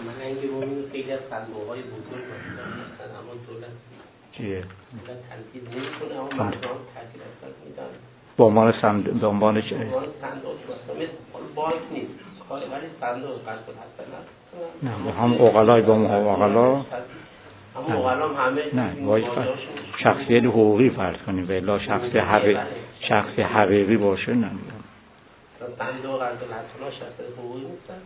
عملا که ببینید خیلی از صندوق‌های بزرگ مثلا اما دولت چیه؟ دولت تنفیذ نمی‌کنه اما مردم تحصیل اصلا میدن به عنوان صندوق چه؟ به عنوان صندوق مثلا مثل بانک نیست ولی صندوق قرض الحسنات نه هم عقلای با هم عقلا هم عقلا همه نه باید شخصیت حقوقی فرض کنیم ولی شخص حقیقی باشه نه صندوق قرض الحسنات شخصیت حقوقی نیست.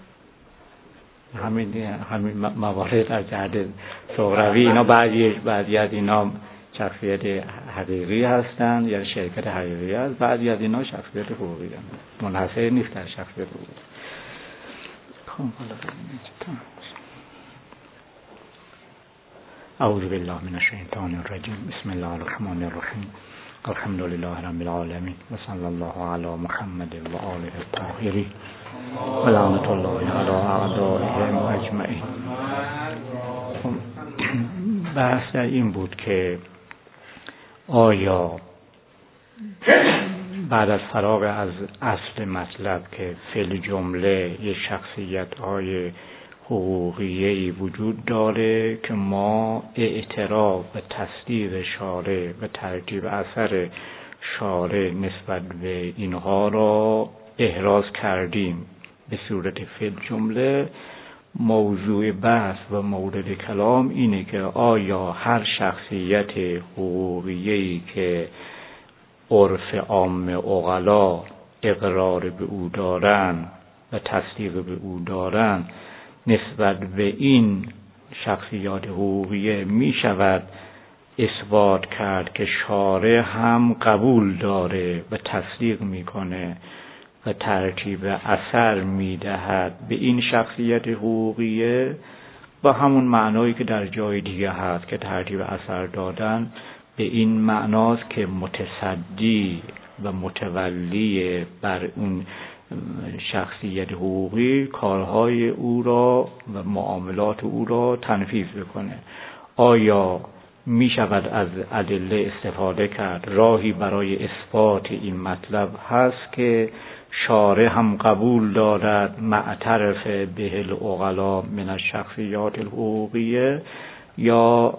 همین موارد در جهت صغروی اینا بعضی از اینا شخصیت حقیقی هستند یا شرکت حقیقی است، بعضی از اینا شخصیت حقوقی هستند، منحصر نیست در شخصیت حقوقی. اعوذ بالله من الشیطان الرجیم بسم الله الرحمن الرحیم الحمد لله رب العالمین و صلی الله علی محمد و آله الطاهرین و لعنت الله علی اعدائهم اجمعین. بحث در این بود که آیا بعد از فراغ از اصل مطلب که فی الجمله یک شخصیت‌های حقوقیه‌ای وجود داره که ما اعتراف و تصدیق شارع و ترتیب اثر شارع نسبت به اینها را احراز کردیم به صورت فی الجمله، موضوع بحث و مورد کلام اینه که آیا هر شخصیت حقوقیه‌ای که عرف عام عقلا اقرار به او دارن و تصدیق به او دارن نسبت به این شخصیات حقوقیه می شود اثبات کرد که شارع هم قبول داره و تصدیق میکنه و ترتیب اثر میدهد به این شخصیت حقوقیه با همون معنایی که در جای دیگه هست که ترتیب اثر دادن به این معناست که متصدی و متولی بر اون شخصیت حقوقی کارهای او را و معاملات او را تنفیذ بکنه. آیا می شود از ادله استفاده کرد؟ راهی برای اثبات این مطلب هست که شارع هم قبول دارد معترف به العقلا من الشخصیات الحقوقیه، یا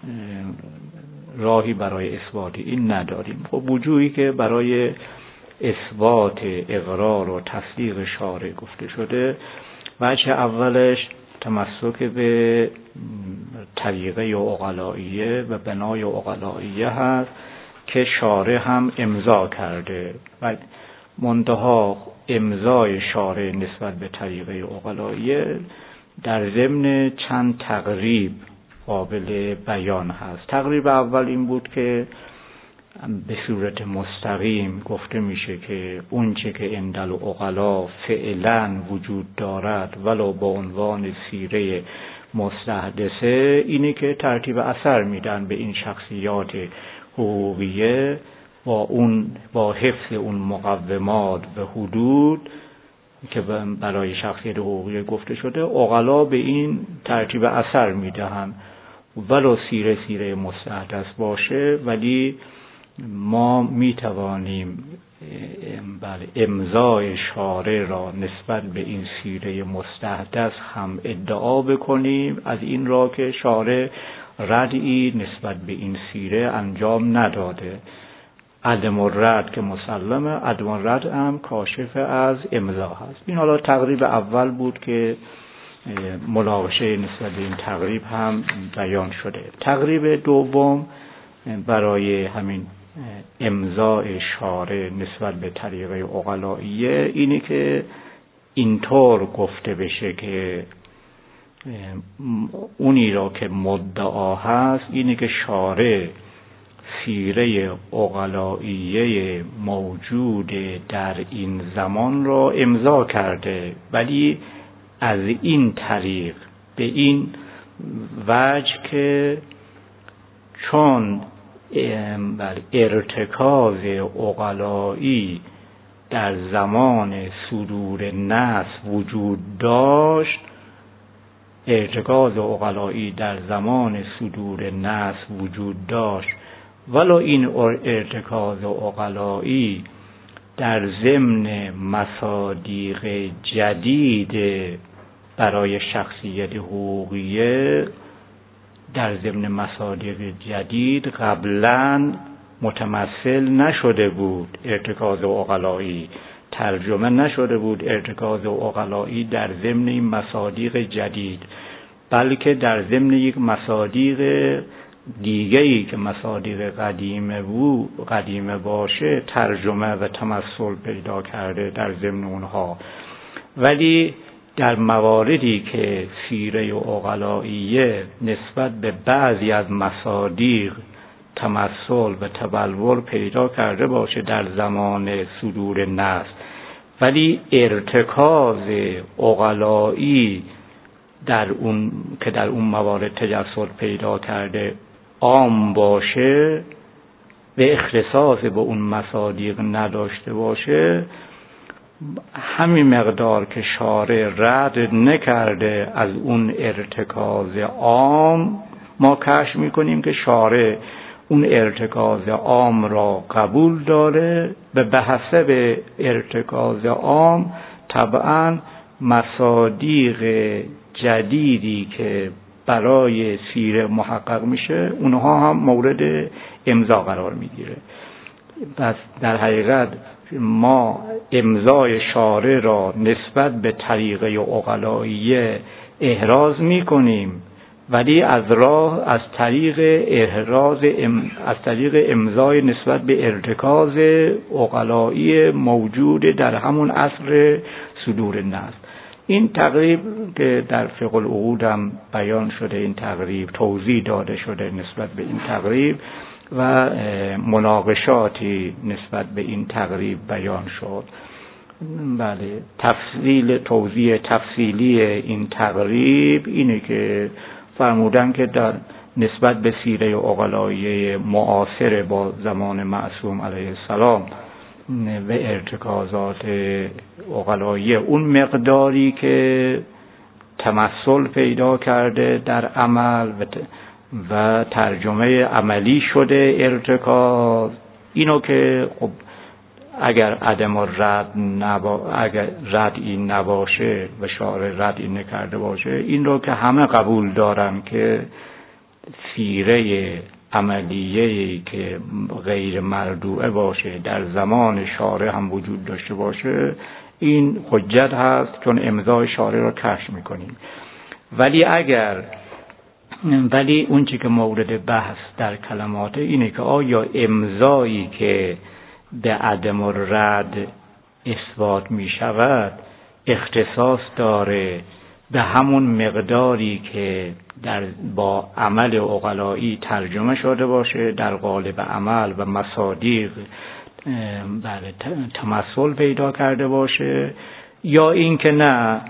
راهی برای اثبات این نداریم؟ خب وجوهی که برای اثبات اقرار و تصدیق شارع گفته شده، وجه اولش تمسک به طریقه عقلائیه و بنای عقلائیه هست که شارع هم امضا کرده و منتها امضای شارع نسبت به طریقه عقلائیه در ضمن چند تقریب قابل بیان هست. تقریب اول این بود که به صورت مستقیم گفته میشه که اونچه که عند العقلا فعلا وجود دارد ولو با عنوان سیره مستحدثه اینه که ترتیب اثر میدن به این شخصیات حقوقیه با حفظ اون مقومات و حدود که برای شخصیت حقوقیه گفته شده. عقلا به این ترتیب اثر میدهن ولو سیره مستحدث باشه، ولی ما میتوانیم امضای شارع را نسبت به این سیره مستحدث هم ادعا بکنیم از این را که شارع ردعی نسبت به این سیره انجام نداده. عدم الرد که مسلمه، عدم الرد هم کاشف از امضا هست. این حالا تقریب اول بود که مناقشه نسبت به این تقریب هم بیان شده. تقریب دوم برای همین امضای شارع نسبت به طریقه عقلائیه اینه که اینطور گفته بشه که اونی را که مدعا هست اینه که شارع سیره عقلائیه موجود در این زمان را امضا کرده، ولی از این طریق به این وجه که چون ارتکاز عقلایی در زمان صدور نص وجود داشت، ارتکاز عقلایی در زمان صدور نص وجود داشت ولو این ارتکاز عقلایی در ضمن مصادیق جدید برای شخصیت حقوقیه در ضمن مصادیق جدید قبلا متمثل نشده بود. ارتکاز عقلایی ترجمه نشده بود، ارتکاز عقلایی در ضمن این مصادیق جدید، بلکه در ضمن یک مصادیق دیگه‌ای که مصادیق قدیمه باشه ترجمه و تمثل پیدا کرده در ضمن اونها. ولی در مواردی که سیره عقلاییه نسبت به بعضی از مصادیق تمثل و تبلور پیدا کرده باشه در زمان صدور نص، ولی ارتکاز عقلایی در اون موارد تجسد پیدا کرده عام باشه و اختصاص به اون مصادیق نداشته باشه، همین مقدار که شارع رد نکرده از اون ارتکاز عام، ما کشف میکنیم که شارع اون ارتکاز عام را قبول داره و به حسب ارتکاز عام طبعا مصادیق جدیدی که برای سیره محقق میشه اونها هم مورد امضا قرار میگیره. پس در حقیقت ما امضای شارع را نسبت به طریقه عقلاییه احراز میکنیم، ولی از طریق امضای نسبت به ارتکاز عقلایی موجود در همون عصر صدور نص. این تقریب که در فقه العقود هم بیان شده، این تقریب توضیح داده شده نسبت به این تقریب و مناقشاتی نسبت به این تقریب بیان شد. بله، توضیح تفصیلی این تقریب اینه که فرمودن که در نسبت به سیره عقلاییه معاصر با زمان معصوم علیه السلام و ارتکازات عقلاییه، اون مقداری که تمثل پیدا کرده در عمل و ترجمه عملی شده ارتکاز، اینو که خب اگر اگر ردی نباشه و شارع ردی نکرده باشه، این رو که همه قبول دارن که سیره عملیه‌ای که غیر مردوعه باشه در زمان شارع هم وجود داشته باشه، این حجت هست چون امضای شارع رو کشف میکنیم. ولی اون چی که مورد بحث در کلمات اینه که آیا امضایی که به عدم الرد اثبات می شود اختصاص داره به همون مقداری که با عمل عقلایی ترجمه شده باشه در قالب عمل و مصادیق تمثل پیدا کرده باشه، یا این که نه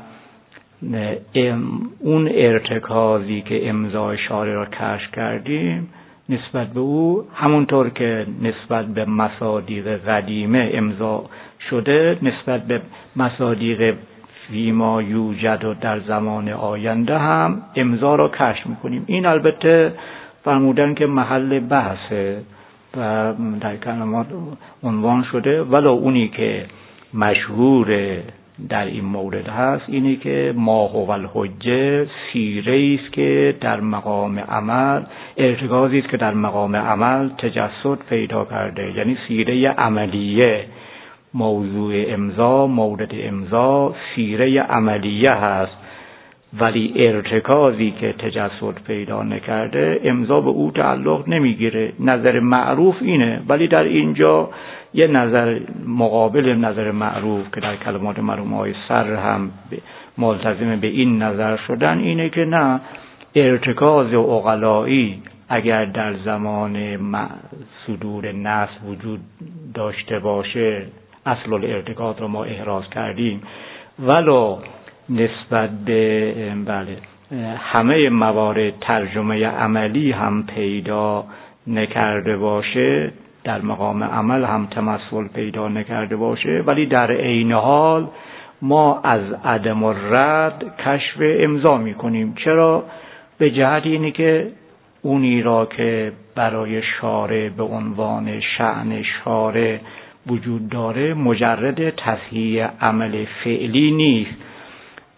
اون ارتکازی که امضای شارع را کشف کردیم نسبت به او همونطور که نسبت به مصادیق قدیمه امضا شده نسبت به مصادیق فیما یوجد و در زمان آینده هم امضا را کشف میکنیم. این البته فرمودن که محل بحثه و در کلمات عنوان شده، ولو اونی که مشهور در این مورد هست اینه که ما هو الحجه سیره است که در مقام عمل، ارتکازی است که در مقام عمل تجسد پیدا کرده، یعنی سیره عملیه. موضوع امضا، مورد امضا سیره عملیه هست، ولی ارتکازی که تجسد پیدا نکرده امضا به او تعلق نمیگیره. نظر معروف اینه، ولی در اینجا یه نظر مقابل نظر معروف که در کلمات مرحوم‌های سر هم ملتزم به این نظر شدن اینه که نه، ارتکاز عقلایی اگر در زمان صدور نص وجود داشته باشه، اصل الارتکاز رو ما احراز کردیم، ولو نسبت به همه موارد ترجمه عملی هم پیدا نکرده باشه، در مقام عمل هم تمثل پیدا نکرده باشه، ولی در عین حال ما از عدم الرد کشف امضا میکنیم. چرا؟ به جهت اینی که اونی را که برای شارع به عنوان شأن شارع وجود داره مجرد تصحیح عمل فعلی نیست،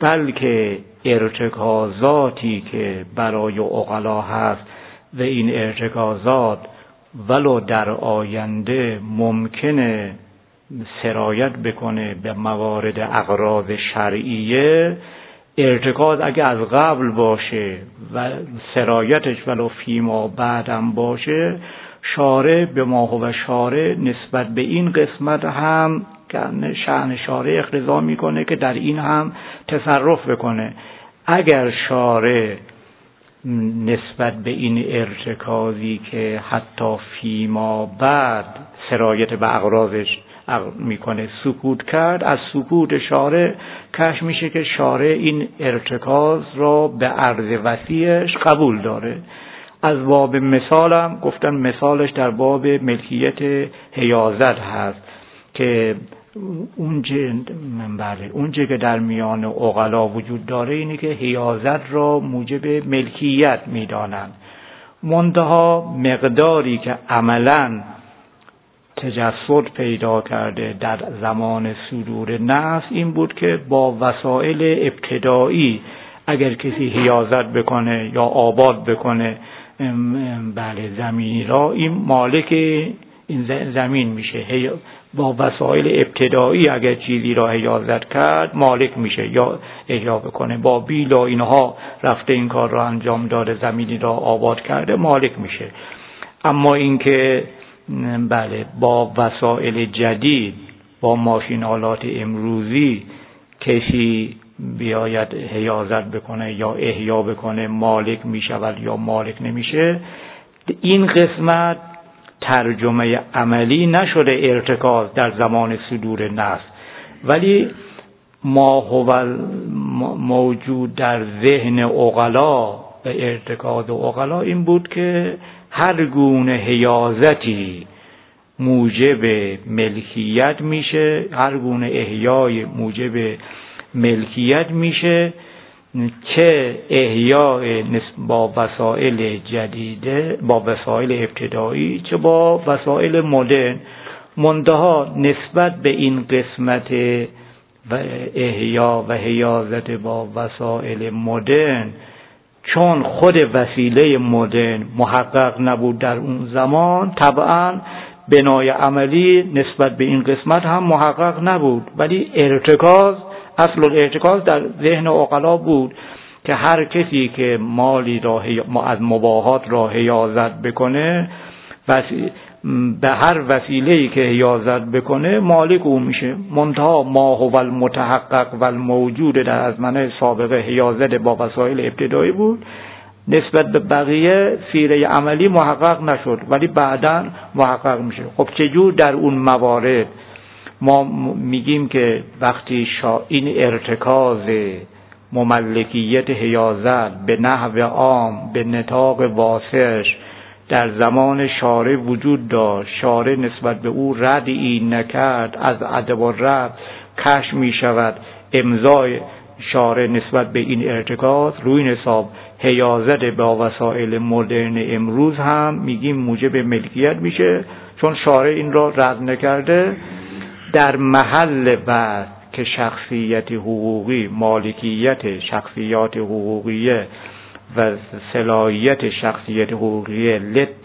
بلکه ارتکازاتی که برای عقلا هست و این ارتکازات ولو در آینده ممکنه سرایت بکنه به موارد اغراض شرعیه، ارتکاز اگه از قبل باشه و سرایتش ولو فیما بعدم باشه، شارع به ما هو شارع نسبت به این قسمت هم شأن شارع اقتضا میکنه که در این هم تصرف بکنه. اگر شارع نسبت به این ارتکازی که حتی فیما بعد سرایت به اغراضش میکنه سکوت کرد، از سکوت شارع کشف میشه که شارع این ارتکاز را به عرض وسیعش قبول داره. از باب مثالم گفتن، مثالش در باب ملکیت حیازت هست که اونجا که در میان عقلا وجود داره اینه که حیازت را موجب ملکیت میدانن، منتها مقداری که عملاً تجسد پیدا کرده در زمان صدور نص این بود که با وسایل ابتدایی اگر کسی حیازت بکنه یا آباد بکنه زمینی را، این مالک این زمین میشه. با وسایل ابتدایی اگر چیزی را حیازت کرد مالک میشه یا احیا بکنه، با بیل و اینها رفته این کار را انجام داده زمینی را آباد کرده مالک میشه. اما اینکه با وسایل جدید، با ماشین آلات امروزی کسی بیاید حیازت بکنه یا احیا بکنه مالک میشود یا مالک نمیشه، این قسمت ترجمه عملی نشده ارتکاز در زمان صدور نص، ولی ما هو موجود در ذهن عقلا و ارتکاز عقلا این بود که هر گونه حیازتی موجب ملکیت میشه، هر گونه احیای موجب ملکیت میشه، چه احیای با وسایل جدیده، با وسایل ابتدایی، چه با وسایل مدرن. منتها نسبت به این قسمت و احیا و حیازت با وسایل مدرن، چون خود وسیله مدرن محقق نبود در اون زمان، طبعا بنای عملی نسبت به این قسمت هم محقق نبود، ولی ارتکاز، اصل الارتکاز در ذهن عقلا بود که هر کسی که مالی را از مباحات را حیازت بکنه، به هر وسیله‌ای که حیازت بکنه مالک او میشه. منتها ما هو المتحقق و الموجود در ازمنه سابقه حیازت با وسایل ابتدایی بود، نسبت به بقیه سیره عملی محقق نشد ولی بعداً محقق میشه. خب چجور در اون موارد ما میگیم که وقتی این ارتکاز مملکیت حیازت به نحو عام به نطاق واسعش در زمان شارع وجود داشت، شارع نسبت به او ردعی نکرد، از ادب و رد کشف می شود امضای شارع نسبت به این ارتکاز روی حساب حیازت با وسایل مدرن امروز هم میگیم موجب ملکیت میشه، چون شارع این را رد نکرده. در محل بعد که شخصیت حقوقی، مالکیت شخصیات حقوقیه و صلاحیت شخصیت حقوقیه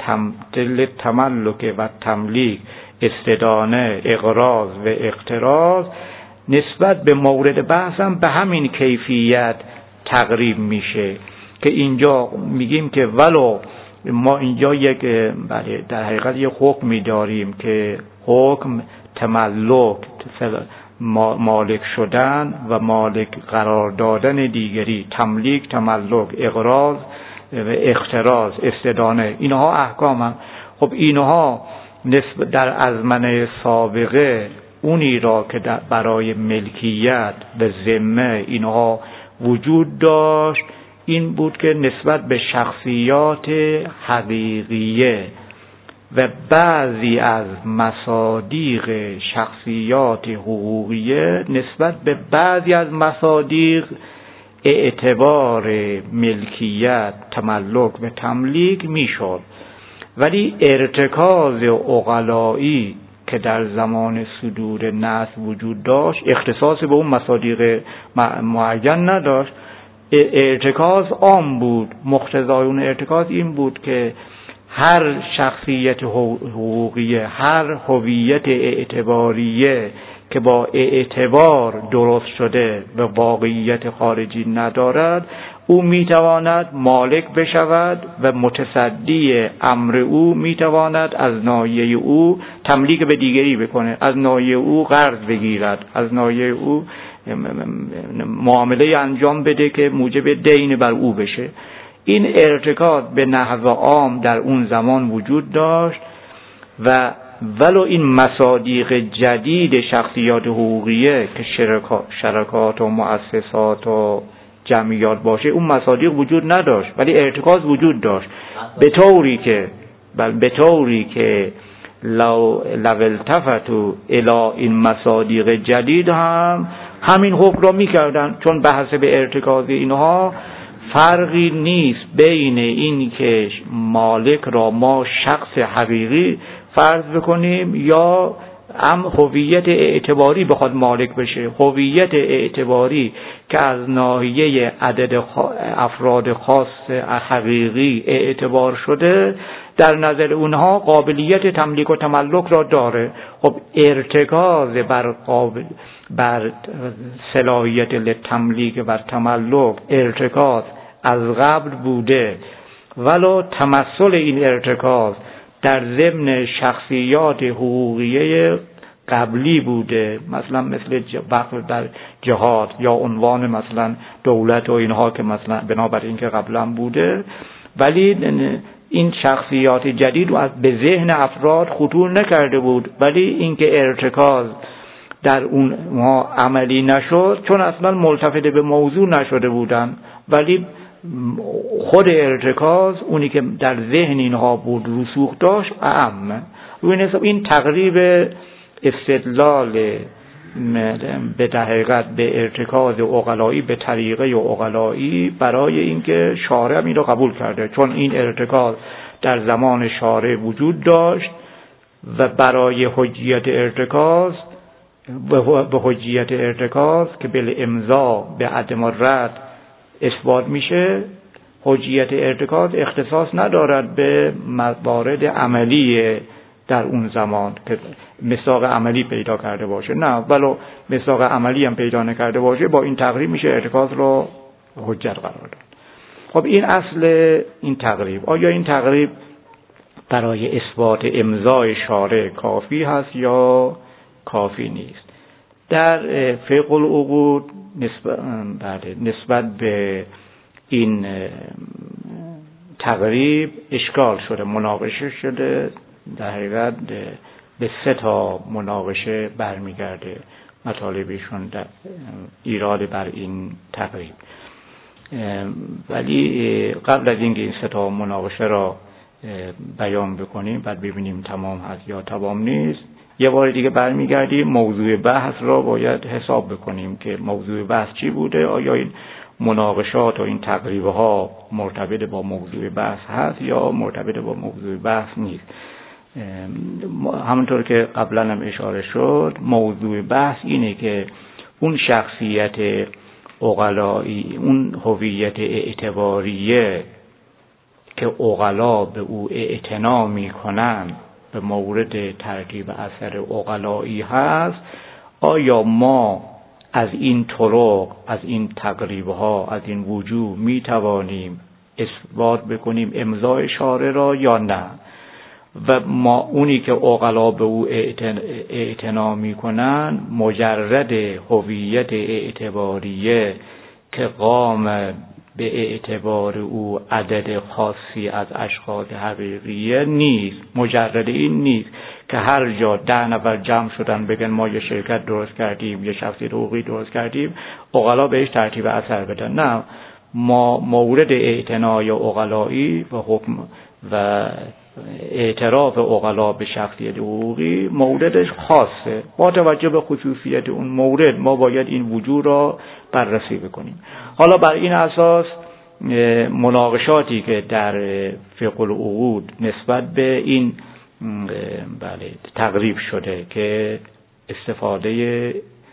للتملک و تملیک، استدانه، اقراض و اقتراض، نسبت به مورد بحثم به همین کیفیت تقریب میشه که اینجا میگیم که ولو ما اینجا در حقیقت یک حکمی داریم که حکم تملک، مالک شدن و مالک قرار دادن دیگری، تملیک، تملک، اقراض و اقتراض، استدانه، اینها احکام هم. خب اینها در ازمنه سابقه اونی را که برای ملکیت و ذمه اینها وجود داشت این بود که نسبت به شخصیات حقیقیه و بعضی از مصادیق شخصیات حقوقیه نسبت به بعضی از مصادیق اعتبار ملکیت، تملک و تملیک میشد، ولی ارتکاز عقلایی که در زمان صدور نص وجود داشت اختصاص به اون مصادیق معین نداشت. ارتکاز عام بود. مقتضای اون ارتکاز این بود که هر شخصیت حقوقی، هر هویت اعتباریه که با اعتبار درست شده و واقعیت خارجی ندارد، او میتواند مالک بشود و متصدی امر او میتواند از ناحیه او تملیک به دیگری بکنه، از ناحیه او قرض بگیرد، از ناحیه او معامله انجام بده که موجب دین بر او بشه. این ارتکاز به نحو عام در اون زمان وجود داشت و ولو این مصادیق جدید شخصیات حقوقیه که شرکات و مؤسسات و جمعیات باشه، اون مصادیق وجود نداشت ولی ارتکاز وجود داشت، به طوری که لو التفتوا الی این مصادیق جدید هم همین حکم را میکردن، چون به حسب ارتکاز اینها فرقی نیست بین این که مالک را ما شخص حقیقی فرض بکنیم یا هویت اعتباری بخواد مالک بشه. هویت اعتباری که از ناحیه عدد افراد خاص حقیقی اعتبار شده در نظر اونها قابلیت تملیک و تملک را داره. خب ارتکاز بر صلاحیت لتملیک و تملک ارتکاز از قبل بوده، ولو تمثل این ارتکاز در ضمن شخصیات حقوقیه قبلی بوده، مثلا مثل وقف در جهاد یا عنوان مثلا دولت و اینها که مثلا بنابر این که قبلا بوده، ولی این شخصیات جدید به ذهن افراد خطور نکرده بود، ولی اینکه ارتکاز در اونها عملی نشد چون اصلا ملتفت به موضوع نشده بودن، ولی خود ارتکاز اونی که در ذهن اینها بود رسوخ داشت اعم. این تقریب استدلال به دقیقت به ارتکاز عقلایی به طریقه عقلایی برای اینکه شارع این رو قبول کرده، چون این ارتکاز در زمان شارع وجود داشت و برای حجیت ارتکاز به حجیت ارتکاز که بل امضا به عدم رد اثبات میشه، حجیت ارتکاز اختصاص ندارد به موارد عملی در اون زمان که مصداق عملی پیدا کرده باشه، نه ولو مصداق عملی هم پیدا نکرده باشه با این تقریب میشه ارتکاز رو حجت قرار داد. خب این اصل این تقریب. آیا این تقریب برای اثبات امضای شارع کافی هست یا کافی نیست؟ در فقه العقود نسبت به این تقریب اشکال شده، مناقشه شده. در حقیقت به 3 مناقشه برمیگرده مطالبشون در ایراد بر این تقریب. ولی قبل از اینکه این 3 مناقشه را بیان بکنیم بعد ببینیم تمام هست یا تمام نیست، یه بار دیگه برمیگردیم موضوع بحث را باید حساب بکنیم که موضوع بحث چی بوده، آیا این مناقشات و این تقریبه ها مرتبط با موضوع بحث هست یا مرتبط با موضوع بحث نیست. همونطور که قبلا هم اشاره شد موضوع بحث اینه که اون شخصیت عقلایی، اون هویت اعتباریه که عقلا به او اعتنا میکنن به مورد ترتیب اثر عقلایی هست، آیا ما از این طرق، از این تقریبها، از این وجوه می توانیم اثبات بکنیم امضای شارع را یا نه؟ و ما اونی که عقلا به او اعتنا می کنن مجرد هویت اعتباریه که قام به اعتبار او عدد خاصی از اشخاص حقیقیه نیست. مجرد این نیست که هر جا 10 نفر جمع شدن بگن ما یه شرکت درست کردیم، یه شخصیت حقوقی درست کردیم، عقلا بهش ترتیب اثر بدن. نه، ما مورد اعتنای عقلایی و حکم و اعتراف عقلا به شخصیت حقوقی موردش خاصه. با توجه به خصوصیت اون مورد ما باید این وجوه را بررسی بکنیم. حالا بر این اساس مناقشاتی که در فقه العقود نسبت به این بله تقریب شده که استفاده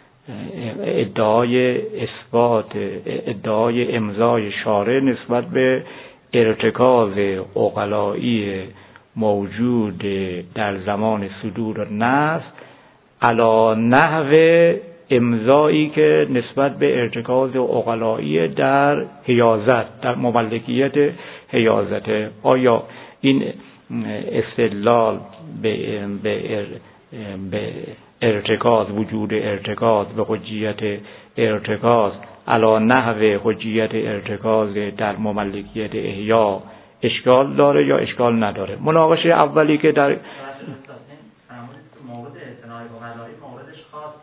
ادعای اثبات ادعای امضای شارع نسبت به ارتکاز عقلایی موجود در زمان صدور نص علی نحو امضایی که نسبت به ارتکاز عقلایی در حیازت در مملکیت حیازت. آیا این استدلال به ارتکاز وجود ارتکاز به حجیت ارتکاز علی نحو حجیت ارتکاز در مملکیت احیا اشکال داره یا اشکال نداره؟ مناقشه اولی که در مورد اعتناع عقلایی موردش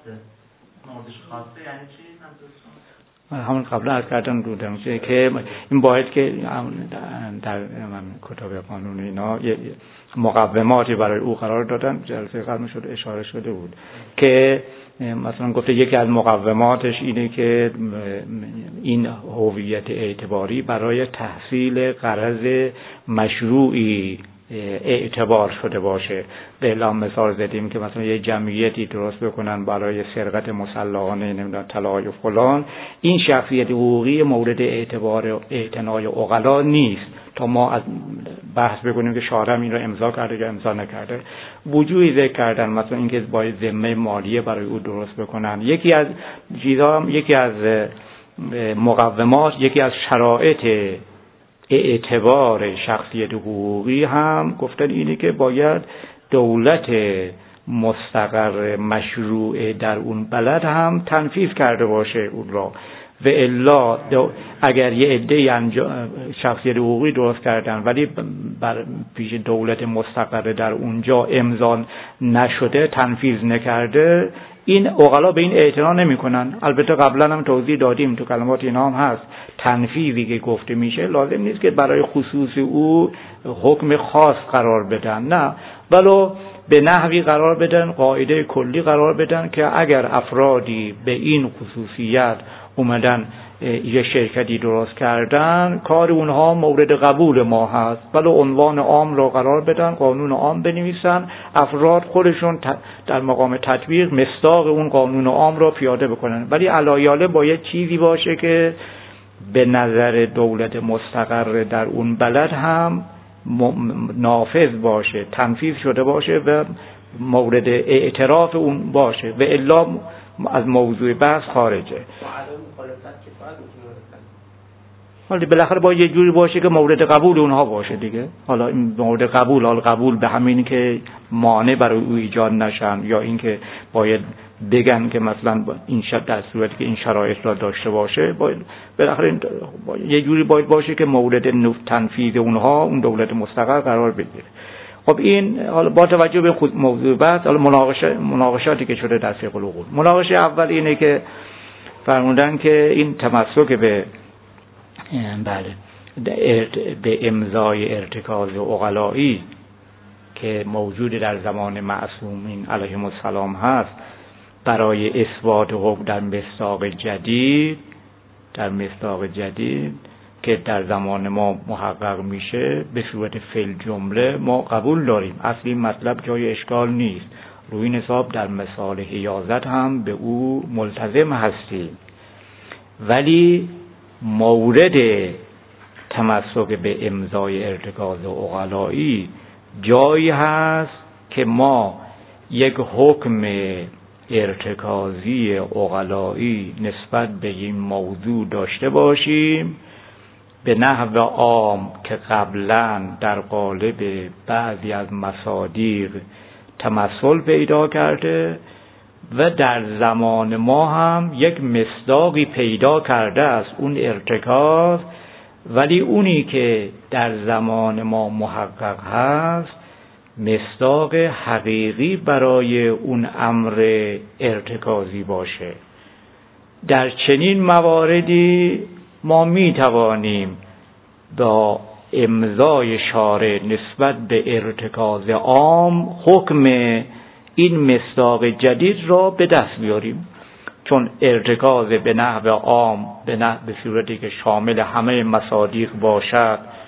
خاصه یعنی چی؟ همون قبلا عرض کردم بودم که این باید که در کتاب قانون اینا مقوماتی برای او قرار دادن. جلسه قبل شده اشاره شده بود که مثلا گفته یکی از مقوماتش اینه که این هویت اعتباری برای تحصیل غرض مشروعی اعتبار شده باشه. به اعلام مثال زدیم که مثلا یه جمعیتی درست بکنن برای سرقت مسلحانه نمیدونم طلای و فلان، این شخصیت حقوقی مورد اعتبار اعتنای عقلا نیست تا ما از بحث بکنیم که شارع این رو امضا کرده یا امضا نکرده. وجوهی ذکر کردن مثلا اینکه باید ذمه مالیه برای او درست بکنن. یکی از چیزا، یکی از مقومات، یکی از شرایط اعتبار شخصیت حقوقی هم گفتن اینه که باید دولت مستقر مشروع در اون بلد هم تنفیذ کرده باشه اون را. و الا اگر یه عده شخصیت حقوقی درست کردن ولی بر پیش دولت مستقر در اونجا امضا نشده، تنفیذ نکرده، این عقلا به این اعتنا نمی‌کنن. البته قبلا هم توضیح دادیم تو کلمات اینا هم هست، تنفیذی که گفته میشه لازم نیست که برای خصوص او حکم خاص قرار بدن، نه، ولو به نحوی قرار بدن، قاعده کلی قرار بدن که اگر افرادی به این خصوصیت اومدن یه شرکتی درست کردن، کار اونها مورد قبول ما هست، ولی عنوان عام را قرار بدن، قانون عام بنویسن، افراد خودشون در مقام تطبیق مصداق اون قانون عام را پیاده بکنن. ولی علایاله باید چیزی باشه که به نظر دولت مستقر در اون بلد هم نافذ باشه، تنفیذ شده باشه و مورد اعتراف اون باشه، و الا از موضوع بحث خارجه. حالا بالاخره باید یه جوری باشه که مورد قبول اونها باشه دیگه. حالا این مورد قبول، حالا قبول به همین که مانع برای او ایجاد نشن، یا اینکه باید بگن که مثلا این شرط در صورتی که این شرایط را داشته باشه، باید بالاخره یه جوری باید باشه که مورد تنفیذ اونها اون دولت مستقر قرار بگیره. خب این حالا با توجه به خود موضوع بحث، حالا مناقشاتی که شده در فقه العقول. مناقشه اول اینه که فرمودن که این تمسک به به امضای ارتکاز عقلایی که موجود در زمان معصومین علیهم السلام هست برای اثبات حکم در مصداق جدید که در زمان ما محقق میشه به صورت فعل جمله ما قبول داریم. اصلی مطلب جای اشکال نیست، روی این حساب در مثال حیازت هم به او ملتزم هستیم. ولی مورد تمسک به امضای ارتکاز عقلایی جایی هست که ما یک حکم ارتکازی عقلایی نسبت به این موضوع داشته باشیم به نحو عام که قبلا در قالب بعضی از مصادیق تمثل پیدا کرده و در زمان ما هم یک مصداقی پیدا کرده است اون ارتکاز، ولی اونی که در زمان ما محقق هست مصداق حقیقی برای اون امر ارتکازی باشه. در چنین مواردی ما می توانیم با امضای شارع نسبت به ارتکاز عام حکم این مصداق جدید را به دست بیاریم، چون ارتکاز به نحو عام به صورتی که شامل همه مصادیق باشد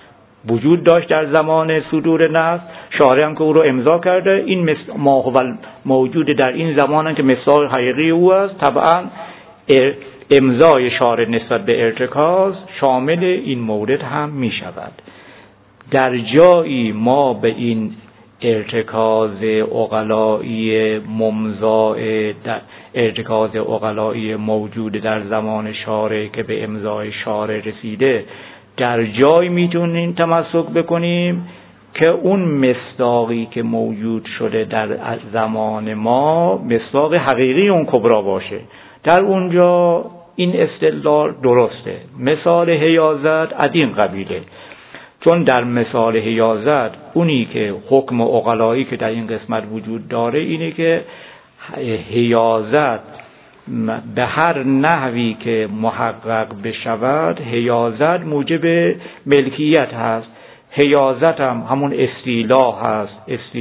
وجود داشت در زمان صدور نص، شارع هم که او رو امضا کرده، این ما هو موجود در این زمان که مصداق حقیقی او است. طبعا امضای شارع نسبت به ارتکاز شامل این مورد هم می شود. در جایی ما به این ارتکاز عقلایی ممضای، ارتکاز عقلایی موجود در زمان شارع که به امضای شارع رسیده، در جایی میتونیم تمسک بکنیم که اون مصداقی که موجود شده در زمان ما مصداق حقیقی اون کبرا باشه. در اونجا این استدلال درسته. مثال حیازت از این قبیله، چون در مثال حیازت اونی که حکم عقلایی که در این قسمت وجود داره اینه که حیازت به هر نحوی که محقق بشود حیازت موجب ملکیت هست. حیازت هم همون استیلاء هست،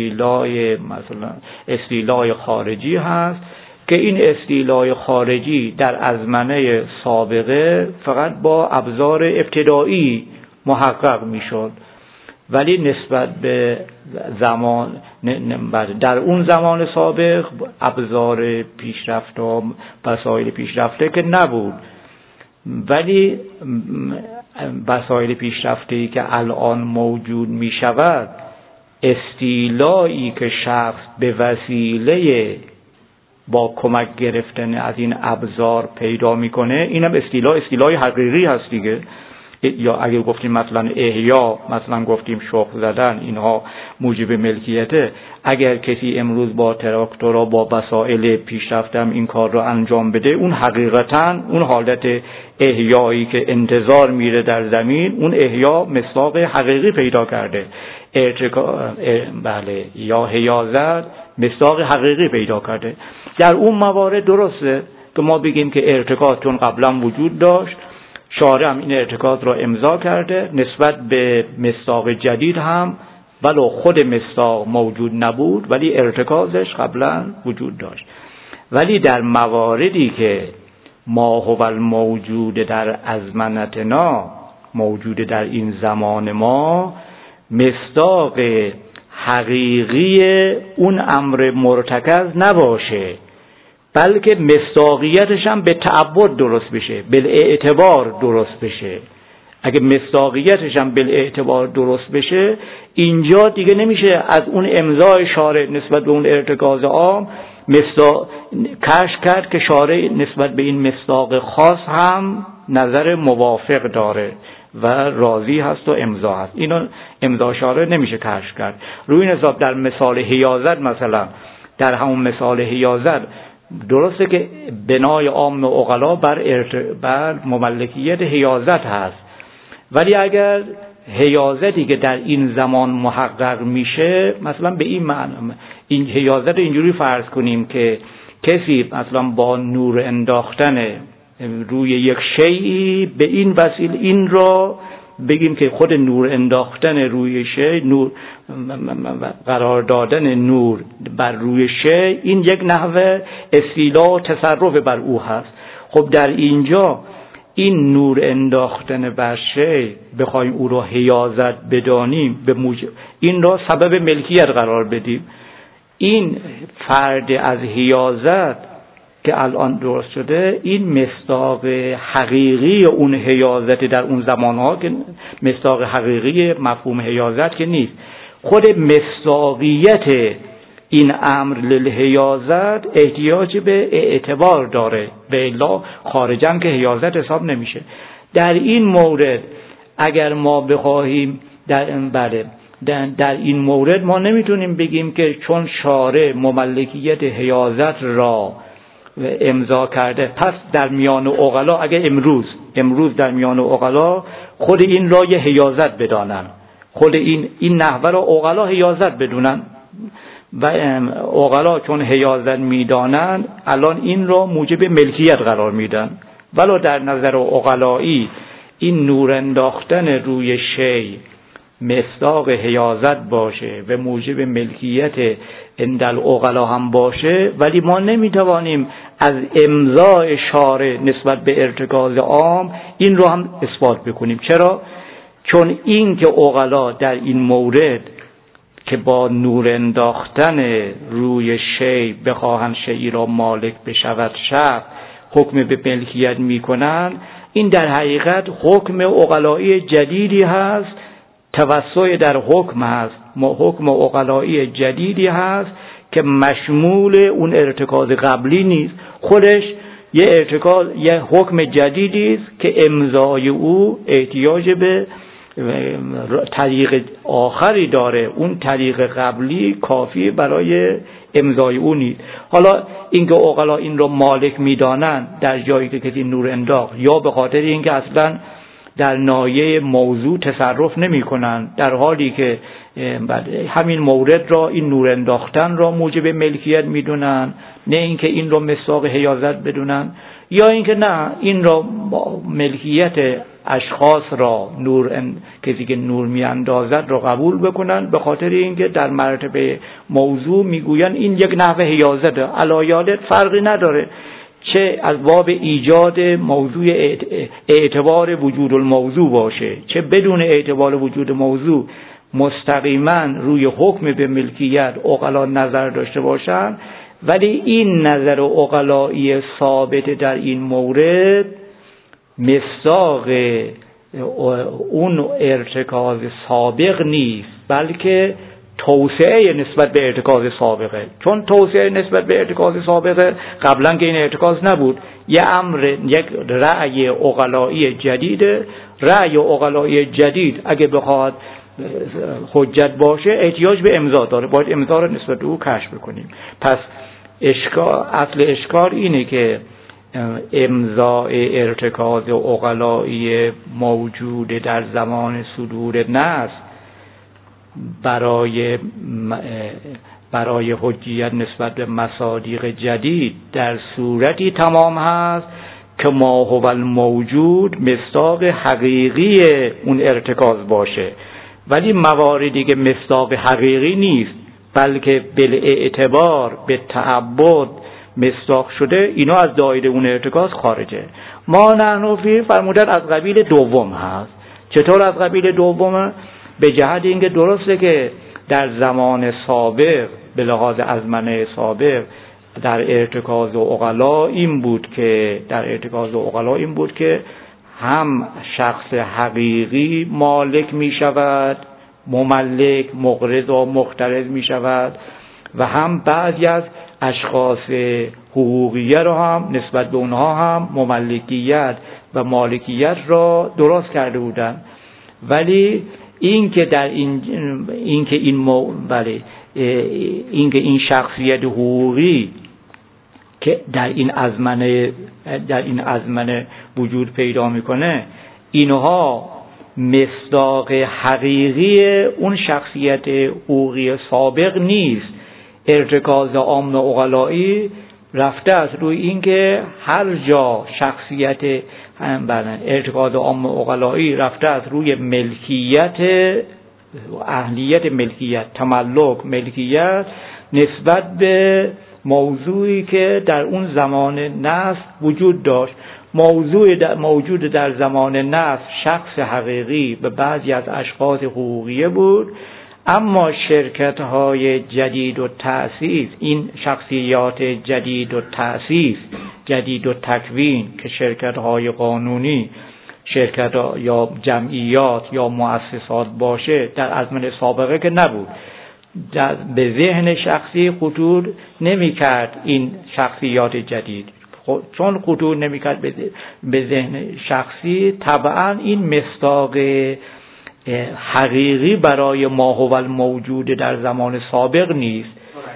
استیلاء خارجی هست که این استیلاء خارجی در ازمنه سابقه فقط با ابزار ابتدایی محقق میشد، ولی نسبت به زمان در اون زمان سابق ابزار پیشرفته و وسایل پیشرفته که نبود، ولی وسایل پیشرفته‌ای که الان موجود می شود، استیلایی که شخص به وسیله با کمک گرفتن از این ابزار پیدا میکنه، اینم استیلای حقیقی هست دیگه. یا اگر گفتیم مثلا احیا، مثلا گفتیم شخم زدن، اینها موجب ملکیته. اگر کسی امروز با تراکتور و با وسایل پیشرفته هم این کار رو انجام بده، اون حقیقتا اون حالت احیایی که انتظار میره در زمین، اون احیا مصداق حقیقی پیدا کرده. بله، یا حیازت مصداق حقیقی پیدا کرده. در اون موارد درسته که ما بگیم که ارتکاز چون قبلا وجود داشت، شارع هم این ارتکاز را امضا کرده، نسبت به مصداق جدید هم ولو خود مصداق موجود نبود ولی ارتکازش قبلا وجود داشت. ولی در مواردی که ما هو الموجود در ازمنتنا، موجود در این زمان ما، مصداق حقیقی اون امر مرتکز نباشه، بلکه مصداقیتش هم به تعبد درست بشه، بالاعتبار درست بشه. اگه مصداقیتش هم بالاعتبار درست بشه، اینجا دیگه نمیشه از اون امضای شارع نسبت به اون ارتکاز عام کشف کرد که شارع نسبت به این مصداق خاص هم نظر موافق داره و راضی هست و امضا هست. اینو امضا شارع نمیشه کشف کرد. روی این حساب در مثال حیازت، مثلا در همون مثال حیازت درسته که بنای عام عقلا بر مملکیت حیازت هست، ولی اگر حیازتی که در این زمان محقق میشه، مثلا به این معنی این حیازت اینجوری فرض کنیم که کسی مثلا با نور انداختن روی یک شیئی به این وسیله این را بگیم که خود نور انداختن روی شی، نور قرار دادن نور بر روی شی، این یک نحوه استیلا و تصرف بر او هست. خب در اینجا این نور انداختن بر شی بخوایم او را حیازت بدانیم، این را سبب ملکیت قرار بدیم، این فرد از حیازت که الان درست شده، این مصداق حقیقی اون حیازت در اون زمانها که مصداق حقیقی مفهوم حیازت که نیست، خود مصداقیت این امر للحیازت احتیاج به اعتبار داره، به الا خارجاً که حیازت حساب نمیشه. در این مورد اگر ما بخواهیم در این مورد ما نمیتونیم بگیم که چون شارع مملکیت حیازت را امضا کرده، پس در میان عقلا اگر امروز در میان عقلا خود این را یه حیازت بدانن، خود این نحوه را عقلا حیازت بدونن و عقلا چون حیازت میدانن الان این را موجب ملکیت قرار میدن، ولو در نظر عقلایی این نور انداختن روی شی مصداق حیازت باشه و موجب ملکیت اندل عقلا هم باشه، ولی ما نمیتوانیم از امضای شارع نسبت به ارتکاز عام این رو هم اثبات بکنیم. چرا؟ چون این که عقلا در این مورد که با نور انداختن روی شی بخواهند شیئی را مالک بشود شب حکم به ملکیت میکنن، این در حقیقت حکم عقلایی جدیدی هست، توسع در حکم هست، حکم عقلایی جدیدی هست که مشمول اون ارتکاز قبلی نیست. خودش یه حکم جدیدی است که امضای او احتیاج به طریق آخری داره، اون طریق قبلی کافی برای امضای او نیست. حالا اینکه عقلا این رو مالک میدانن در جایی که کسی نور انداخت، یا به خاطر اینکه اصلا در نایه موضوع تصرف نمی کنن، در حالی که همین مورد را، این نور انداختن را موجب ملکیت میدونن، نه اینکه این را مصداق حیازت بدونن، یا اینکه نه این را ملکیت اشخاص را کسی که نور میاندازد را قبول بکنن، به خاطر اینکه در مرتبه موضوع میگوین این یک نحوه حیازته، علایالت فرقی نداره، چه از باب ایجاد موضوع اعتبار وجود الموضوع باشه، چه بدون اعتبار وجود موضوع مستقیما روی حکم به ملکیت عقلا نظر داشته باشن. ولی این نظر عقلایی ثابت در این مورد مصداق اون ارتکاز سابق نیست، بلکه توسعه نسبت به ارتکاز سابقه. چون توسعه نسبت به ارتکاز سابقه قبلا که این ارتکاز نبود، یک رأی عقلایی جدیده. رأی عقلایی جدید اگه بخواد حجت باشه احتیاج به امضا داره، باید امضا رو نسبت به او کشف بکنیم. پس اصل اشکال اینه که امضای ارتکاز عقلایی موجود در زمان صدور نص برای حجیت نسبت به مصادیق جدید در صورتی تمام هست که ما هو الموجود مصداق حقیقی اون ارتکاز باشه. ولی مواردی که مصداق حقیقی نیست بلکه بالاعتبار به تعبد مصداق شده، اینا از دایره اون ارتکاز خارجه. ما نحنفی فرمودن از قبیل دوم هست. چطور از قبیل دومه؟ به جهت اینکه درسته که در زمان سابق به لحاظ ازمنه سابق در ارتکاز عقلا این بود که هم شخص حقیقی مالک می شود، مملک، مقرض و مقترض می شود، و هم بعضی از اشخاص حقوقیه را هم نسبت به اونها هم مملکیت و مالکیت را درست کرده بودند. ولی اینکه این شخصیت حقوقی که در این ازمنه وجود پیدا میکنه، اینها مصداق حقیقی اون شخصیت حقوقی سابق نیست. ارتکاز عام عقلایی رفته است روی اینکه هر جا شخصیت ارتکاز عام عقلایی رفته است روی ملکیت، اهلیت ملکیت، تملک ملکیت نسبت به موضوعی که در اون زمان نص وجود داشت. موجود در زمان نص شخص حقیقی به بعضی از اشخاص حقوقیه بود، اما شرکت‌های جدید و تأسیس، این شخصیات جدید و تأسیس، جدید و تکوین که شرکت‌های قانونی، شرکت یا جمعیات یا مؤسسات باشه، در ازمنه سابقه که نبود، به ذهن شخصی خطور نمی‌کرد این شخصیات جدید. چون خطور نمی‌کرد به ذهن شخصی، طبعاً این مصداق حقیقی برای ما هو الموجود در زمان سابق نیست.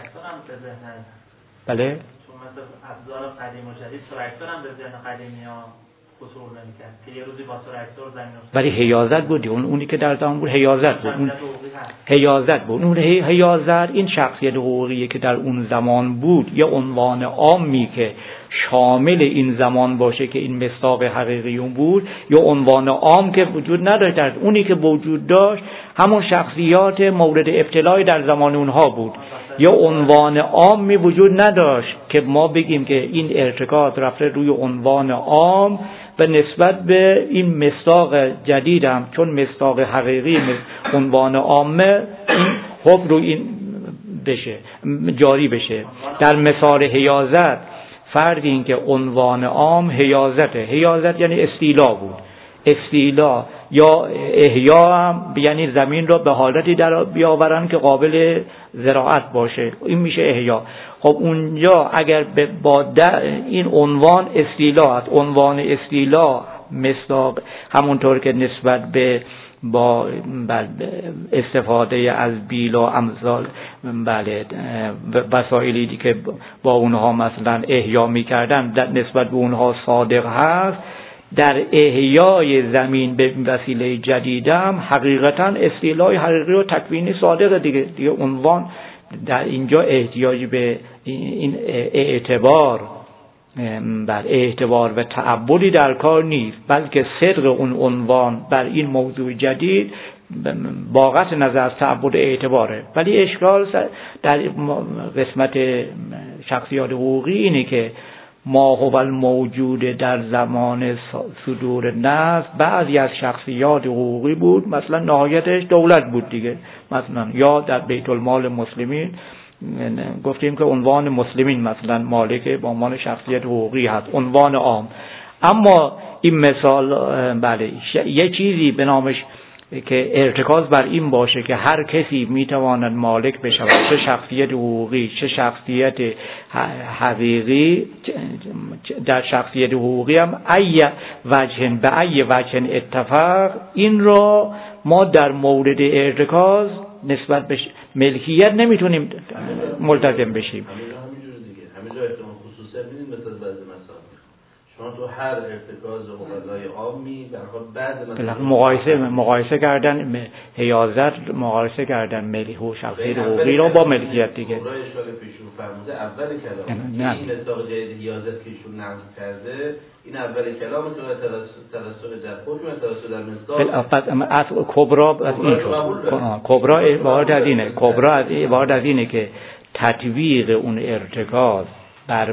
بله؟ چون مثل ابزار قدیم و جدید سرعکتور هم به ذهن قدیمی ها خطور نمی‌کرد که یه روزی با سرعکتور زمین افتاد. ولی حیازت بود، اونی که در زمان بود حیازت بود. اون حیازت این شخصیت حقوقی که در اون زمان بود، یه عنوان عامی که شامل این زمان باشه که این مصداق حقیقی اون بود، یا عنوان عام که وجود نداشت. اونی که وجود داشت همون شخصیات مورد ابتلای در زمان اونها بود. یا عنوان عامی وجود نداشت که ما بگیم که این ارتکاز رفته روی عنوان عام به نسبت به این مصداق جدیدم، چون مصداق حقیقی عنوان عامه، این حکم رو این بشه جاری بشه. در مثال حیازت فرق این که عنوان عام حیازته، حیازت یعنی استیلا بود، استیلا یا احیا هم یعنی زمین را به حالتی در بیاورن که قابل زراعت باشه، این میشه احیا. خب اونجا اگر با این عنوان استیلا، عنوان استیلا مصداق همونطور که نسبت به با استفاده از بیل و امثال وسایلی که با اونها مثلا احیا میکردن در نسبت به اونها صادق هست، در احیای زمین به وسیله جدید هم حقیقتا استیلای حقیقی و تکوینی صادق دیگه عنوان در اینجا احتیاجی به این اعتبار و تعبدی در کار نیست، بلکه صدق اون عنوان بر این موضوع جدید با قطع نظر از تعبد اعتباره. ولی اشکال در قسمت شخصیات حقوقی اینه که ما هو الموجود در زمان صدور نص بعضی از شخصیات حقوقی بود، مثلا نهایتش دولت بود دیگه، مثلا یا در بیت المال مسلمین گفتیم که عنوان مسلمین مثلا مالک به عنوان شخصیت حقوقی هست، عنوان عام. اما این مثال یه چیزی به نامش که ارتکاز بر این باشه که هر کسی میتواند مالک بشود، چه شخصیت حقوقی چه شخصیت حقیقی. در شخصیت حقوقی هم ای وجه اتفاق، این را ما در مورد ارتکاز نسبت به ملکیت نمیتونیم ملتزم بشیم. همینجا احتمال خصوصی ببینید مثل بعضی مسائل شما تو هر ارتکاز عقلای عامی در حال بعد مقایسه کردن حیازت، مقایسه کردن ملک و شخصیت حقوقی رو با ملکیت دیگه. برای اشکال پیشون فرموده اول کلام این مصداق جدید حیازت که ایشون نقل کرده، این اول کلام که توسط در خود و توسط در مصداق از کبرا کبرا عبارت از اینه، کبرا عبارت از اینه که تطبیق اون ارتکاز بر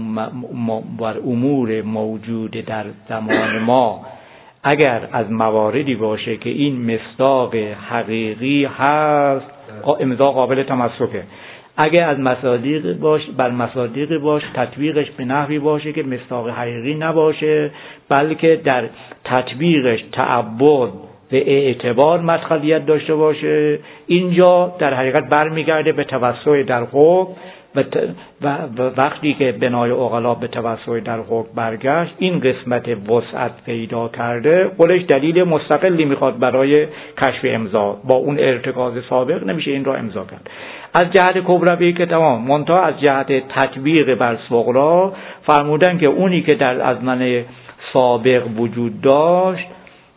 امور موجود در زمان ما اگر از مواردی باشه که این مصداق حقیقی هست، امضا قابل تمسکه. اگر از مصادیق بر مصادیق باشه، تطبیقش به نحوی باشه که مصداق حقیقی نباشه، بلکه در تطبیقش تعبد و اعتبار مدخلیت داشته باشه، اینجا در حقیقت برمیگرده به توسع در حکم و وقتی که بنای عقلا به توسع در حکم برگشت، این قسمت وسعت پیدا کرده، خودش دلیل مستقلی میخواد برای کشف امضا. با اون ارتکاز سابق نمیشه این را امضا کرد. از جهت کبروی که تمام، منتها از جهت تطبیق بر صغرا فرمودن که اونی که در ازمنه سابق وجود داشت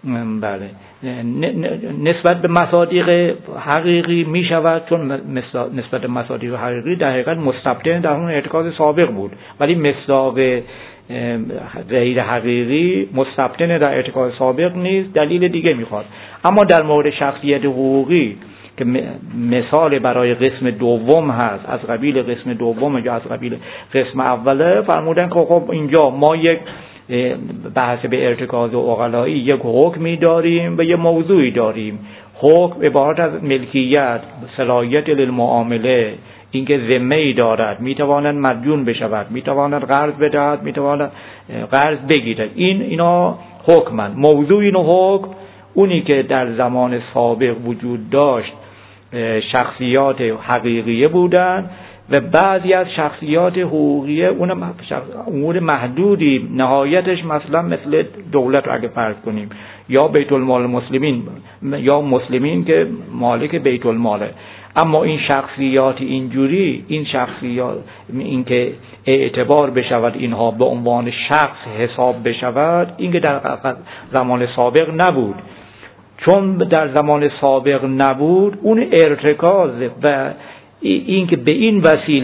نسبت به مصادیق حقیقی می شود، چون نسبت به مصادیق حقیقی در حقیقت مستبطن در اون ارتکاز سابق بود، ولی مصداق غیر حقیقی مستبطن در ارتکاز سابق نیست، دلیل دیگه میخواد. اما در مورد شخصیت حقوقی که مثال برای قسم دوم هست، از قبیل قسم دوم یا از قبیل قسم اوله، فرمودن که خب اینجا ما یک بحث به ارتکاز و عقلایی یک حکمی داریم و یک موضوعی داریم. حکم عبارت از ملکیت، صلاحیت للمعامله، اینکه ذمه‌ای دارد، میتواند مدیون بشود، میتواند قرض بدهد، میتواند قرض بگیرد، اینا حکمن. موضوع اینو حکم اونی که در زمان سابق وجود داشت شخصیات حقیقیه بودند و بعضی از شخصیات حقوقیه اون امور محدودی، نهایتش مثلا مثل دولت رو اگه فرض کنیم یا بیت المال مسلمین یا مسلمین که مالک بیت الماله. اما این شخصیات اینجوری، این شخصیات این که اعتبار بشود اینها به عنوان شخص حساب بشود، این که در زمان سابق نبود. چون در زمان سابق نبود، اون ارتکاز و این که به این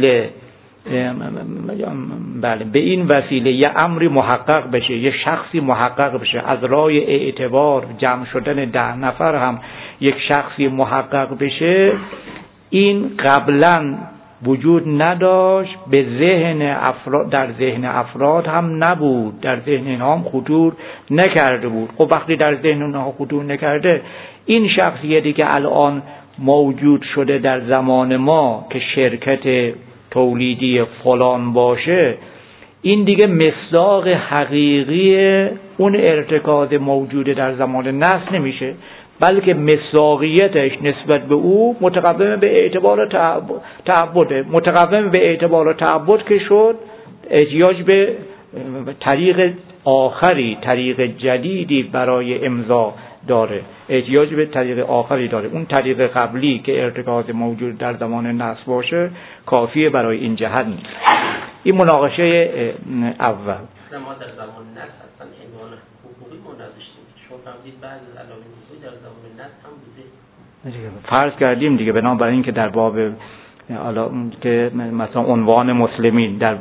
وسیله یه امری محقق بشه، یه شخصی محقق بشه، از راه اعتبار جمع شدن 10 نفر هم یک شخصی محقق بشه، این قبلا وجود نداشت، به ذهن افراد، در ذهن افراد هم نبود، در ذهن اینها هم خطور نکرده بود. خب وقتی در ذهن اونها خطور نکرده، این شخصیتی که الان موجود شده در زمان ما که شرکت تولیدی فلان باشه، این دیگه مصداق حقیقی اون ارتکاز موجود در زمان نصر نمیشه، بلکه مصداقیتش نسبت به او متقوم به اعتبار تعبده. متقوم به اعتبار تعبد که شد، احتیاج به طریق آخری، طریق جدیدی برای امضا داره، احتیاج به طریق آخری داره. اون طریق قبلی که ارتکاز موجود در زمان نصر باشه کافیه برای این جهت نیست. این مناقشه اول. ما در زمان نصر اصلا عنوان حقوقی ما نداشتیم. شما فهمید بعضی از علائم حقوقی در زمان نصر هم بوده. فرض کردیم دیگه، بنابراین اینکه در باب که مثلا عنوان مسلمین در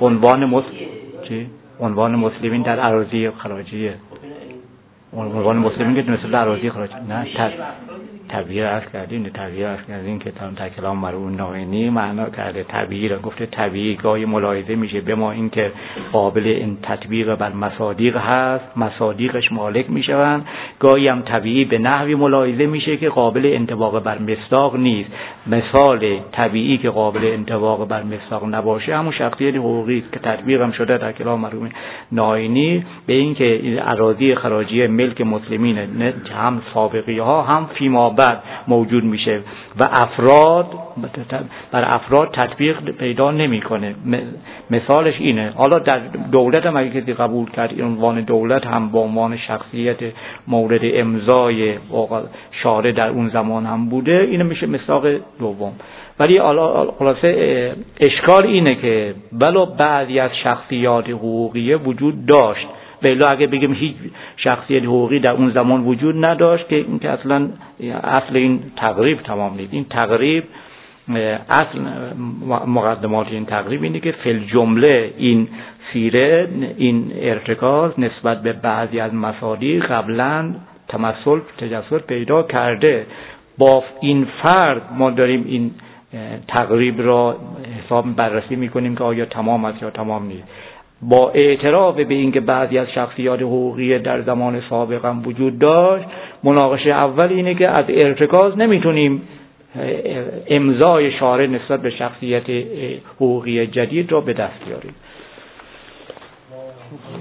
عنوان مسلمین در اراضی خراجیه، عنوان مسلمین که مثل اراضی خراجی نه تبییر عرض کردیم که در کلام مرحوم ناینی معنا کرده تبییر، گفته تبییر گاهی ملاحظه میشه به ما اینکه قابل این تطبیق بر مصادیق هست، مصادیقش مالک میشوند، گاهی هم تبییر به نحوی ملاحظه میشه که قابل انطباق بر مصداق نیست. مثال طبیعی که قابل انطباق بر مصداق نباشه همون شخصیت حقوقی است که تطبیق هم شده در کلام مرحوم ناینی به اینکه اراضی خراجی ملک مسلمین هم سابقی ها هم فیما بعد موجود میشه و بر افراد تطبیق پیدا نمیکنه. مثالش اینه. حالا در دولت هم اگه کسی قبول کرد این عنوان دولت هم با عنوان شخصیت مورد امضای شارع در اون زمان هم بوده، اینه میشه مصداق دوم. ولی خلاصه اشکال اینه که بلا بعضی از شخصیات حقوقیه وجود داشت، بلا اگه بگیم هیچ شخصیت حقوقی در اون زمان وجود نداشت که این که اصلا اصل این تقریب تمام نیست. این تقریب اصل مقدمات این تقریب اینه که فی الجمله این سیره، این ارتکاز نسبت به بعضی از مصادیق قبلا تجسر پیدا کرده. با این فرق ما داریم این تقریب را حساب بررسی میکنیم که آیا تمام است یا تمام نیست. با اعتراف به اینکه بعضی از شخصیات حقوقی در زمان سابق هم وجود داشت، مناقشه اول اینه که از ارتکاز نمیتونیم امضای شارع نسبت به شخصیت حقوقی جدید را به دست بیاریم.